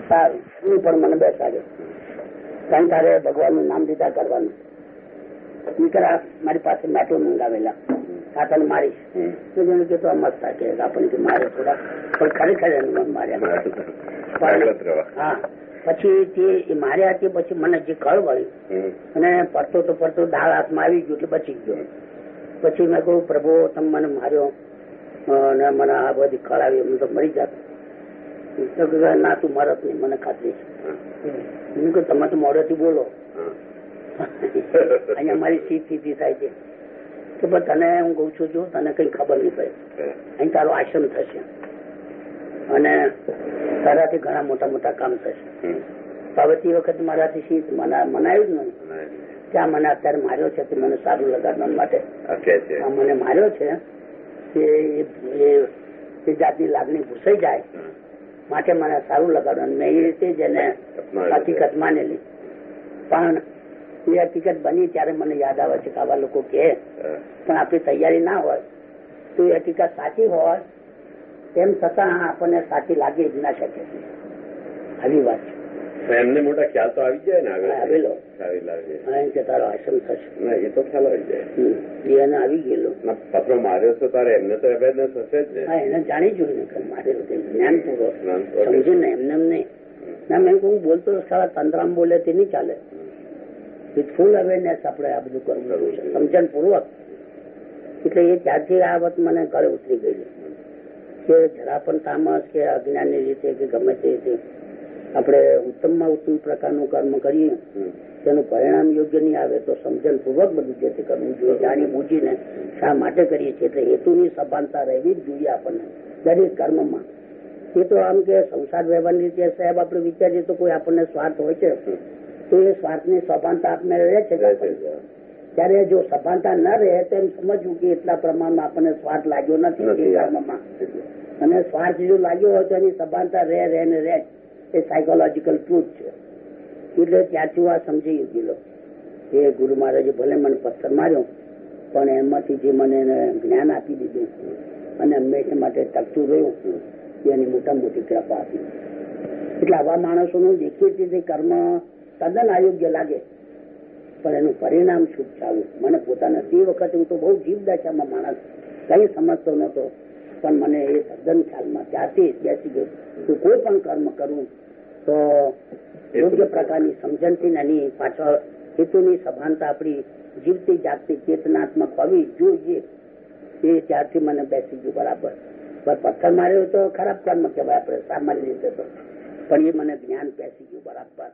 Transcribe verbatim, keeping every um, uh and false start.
સારું હું પણ મને બેસાડ્યો કારણ તારે ભગવાનનું નામ લીધા કરવાનું. દીકરા મારી પાસે મેટો મંગાવેલા કાતલ મારીશ કે તો મસ્ત કે આપણને મારે થોડા પણ ખરેખર એનું માર્યા. હા પછી તે માર્યા તે પછી મને જે કળ વળી અને પડતો તો પડતો દાળ હાથમાં આવી ગયો એટલે બચી ગયો. પછી મેં કહું પ્રભુ તમે મને માર્યો અને મને આ બધી કળ આવી હું તો મરી જાત. ના તું મરત નહીં મને ખાતરી છે કે તમે તો મોડેથી બોલો અહીંયા મારી સી સ્થિતિ થાય છે કે પણ તને હું કઉ છું જો તને કઈ ખબર નહીં પડે અહીં તારો આશ્રમ થશે અને તારાથી ઘણા મોટા મોટા કામ થશે. હવે તે વખત મારાથી શી મનાયું જ નહીં ત્યાં મને અત્યારે માર્યો છે તે મને સારું લગાડવા માટે મને માર્યો છે એ જાતની લાગણી ભૂસાઈ જાય માટે મને સારું લગાડવાનું મેં એ રીતે જ એને હકીકત માનેલી. પણ એ હકીકત બની ત્યારે મને યાદ આવે છે કે આવા લોકો કહે પણ આપણી તૈયારી ના હોય તો એ હકીકત સાચી હોય તેમ છતાં આપણને સાચી લાગી જ ના શકે. આવી વાત છે. એમને મોટા ખ્યાલ તો આવી જાય ને આગળ આવેલો કે તારો આશ્રમ થશે એ તો ખ્યાલ આવી જાય એને આવી ગયેલો. પત્રો માર્યો તો તારે એમને તો અવેરનેસ હશે જ ને. હા એને જાણી જોઈને મારેલો જ્ઞાન પૂર્વક સમજીને એમને એમ નહીં ના મેં હું બોલતો સારા તંત્રામ બોલે તે નહીં ચાલે. વિથ ફૂલ અવેરનેસ આપણે આ બધું કરવું છે સમજણ પૂર્વક. એટલે એ ત્યારથી આ વાત મને ગળે ઉતરી ગયેલી કે જરા પણ તામસ કે અજ્ઞાનની રીતે કે ગમે તે રીતે આપણે ઉત્તમમાં ઉત્તમ પ્રકારનું કર્મ કરીએ તેનું પરિણામ યોગ્ય નહીં આવે તો સમજણ પૂર્વક બધું જે તે કરવું જોઈએ. જાણી બૂજીને શા માટે કરીએ છીએ એટલે હેતુની સભાનતા રહેવી જ જોઈએ આપણને દરેક કર્મમાં. એ તો આમ કે સંસાર વ્યવહારની રીતે સાહેબ આપણે વિચારીએ તો કોઈ આપણને સ્વાર્થ હોય છે તો એ સ્વાર્થની સભાનતા આપણે રહે છે ત્યારે જો સભાનતા ન રહે તો એમ સમજવું કે એટલા પ્રમાણમાં આપણને સ્વાર્થ લાગ્યો નથી કર્મમાં અને સ્વાર્થ જો લાગ્યો હોય તો એની સભાનતા રહે રહે ને રહે એ સાયકોલોજીકલ ટ્રુથ છે. એટલે ત્યાંથી હું આ સમજી ગયેલો કે ગુરુ મહારાજે ભલે મને પથ્થર માર્યો પણ એમાંથી જે મને જ્ઞાન આપી દીધું અને હંમેશા માટે ટકતું રહ્યું એની મોટા મોટી કૃપા આપી. એટલે આવા માણસોનું દેખીએ તે કર્મ તદ્દન અયોગ્ય લાગે પણ એનું પરિણામ શુભ ચાલુ મને પોતાના તે વખતે હું તો બહુ જીવદશામાં માણસ કઈ સમજતો નતો પણ મને એ તદ્દન ખ્યાલમાં ત્યાંથી બેસી ગયો કે કોઈ પણ કર્મ કરવું તો યોગ્ય પ્રકારની સમજણથી એની પાછળ હેતુની સભાનતા આપણી જીવતી જાગતી ચેતનાત્મક હોવી જોઈએ. એ ત્યારથી મને બેસી ગયું બરાબર. પથ્થર માર્યો તો ખરાબ કર્મ કહેવાય આપણે સામાન્ય રીતે તો પણ એ મને જ્ઞાન બેસી